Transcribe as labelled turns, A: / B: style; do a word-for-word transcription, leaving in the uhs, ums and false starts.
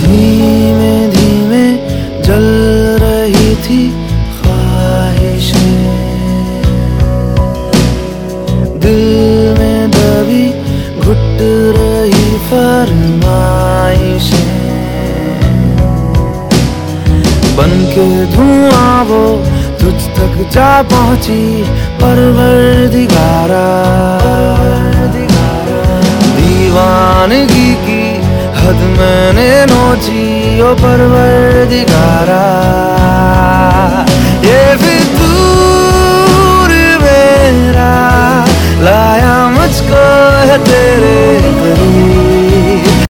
A: धीमे धीमे जल रही थी ख्वाहिशें, दिल में दबी घुट रही फरमाइशें, बन के धुआं वो तुझ तक जा पहुंची परवरदिगारा। दीवानगी की हद मैंने नोची ओ परवरदिगारा।